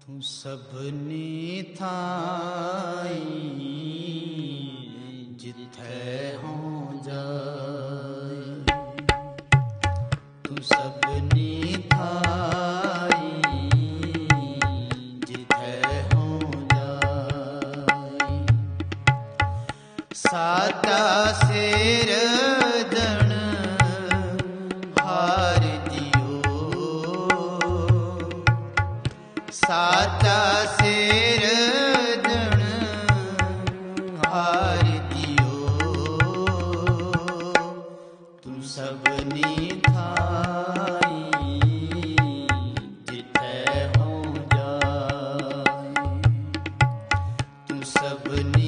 तू सबनी थाई जिथे हो जाए, तू सबनी थाई जिथे हो जाए। सादा सिर दण हार दियो, सादा सिर दण हार दियो। तू सबनी थाई जिथे हो जाए, तू सबनी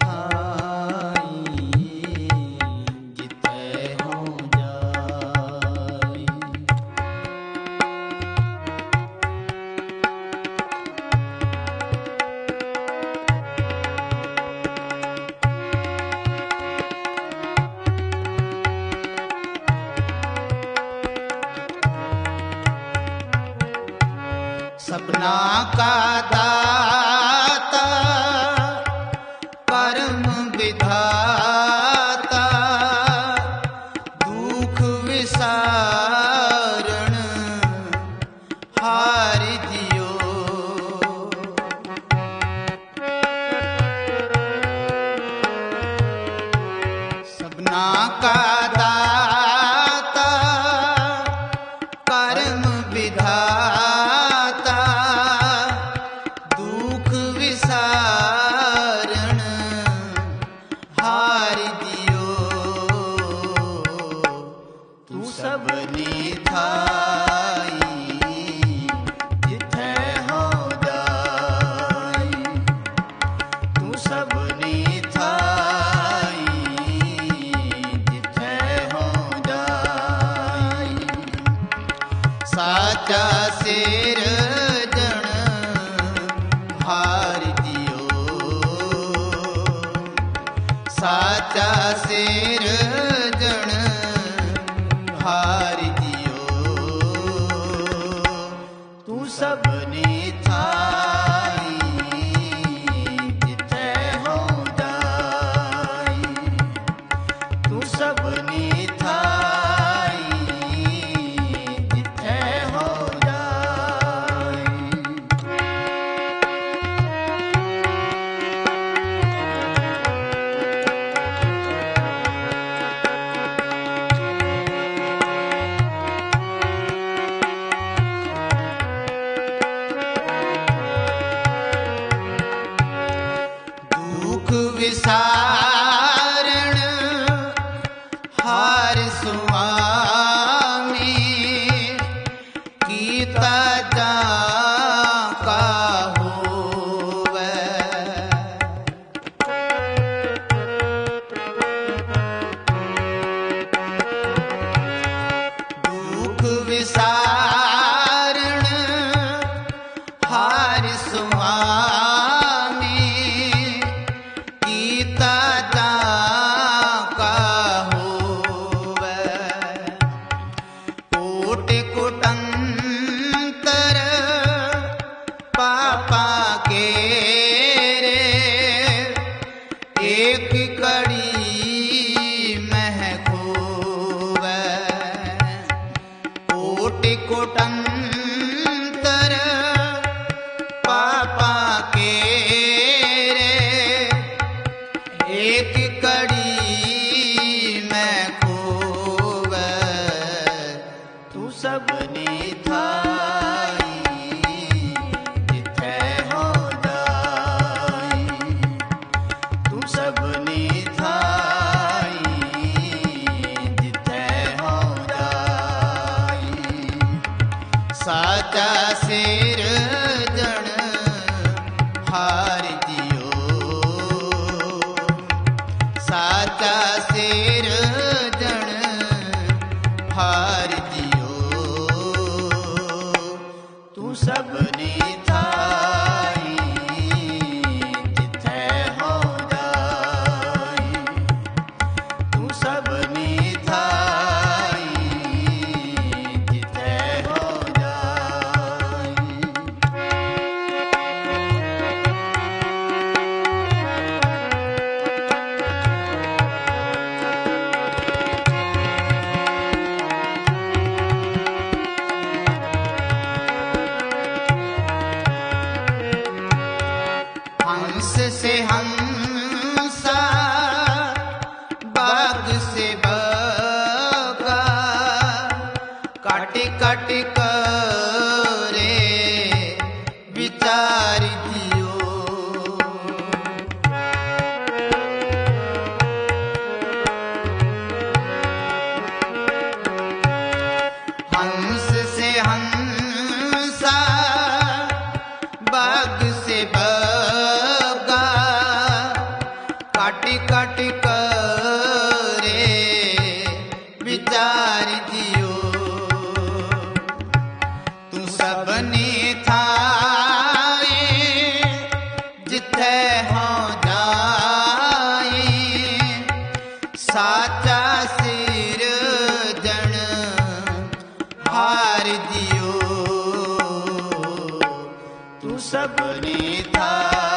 सपना का दाता परम विधाता, दुख विसारण हार दियो। सपना का दाता परम विधाता, दुख विसारण हार दियो। तू सबनी थाई जिथे हो जाए, तू सबनी थाई जिथे हो जाए। साचा सिर दण हार दियो, साचा सिर दण हार दियो। तू सबनी थाई जिथे हो जाए, तू सबनी थाई जिथे हो जाए। दुख विसारण हार स्वामी, कीता जाका होवे। दुख विसारण हार स्वामी, कीता जाका होवे। कोट कुटंतर पापा के रे, एक कड़ी मह खोवे। कोट कुटंतर पापा के रे, एक कड़ी मैं खोवे। तू सबनी थाई जिथे हो जाए, तू सबनी थाई जिथे हो जाए। साचा सिर दण हार दियो, साचा सिर दण हार दियो। तू सबनी थाई जिथे हो जाए, तू सबनी थाई जिथे हो जाए। सभिनी थाई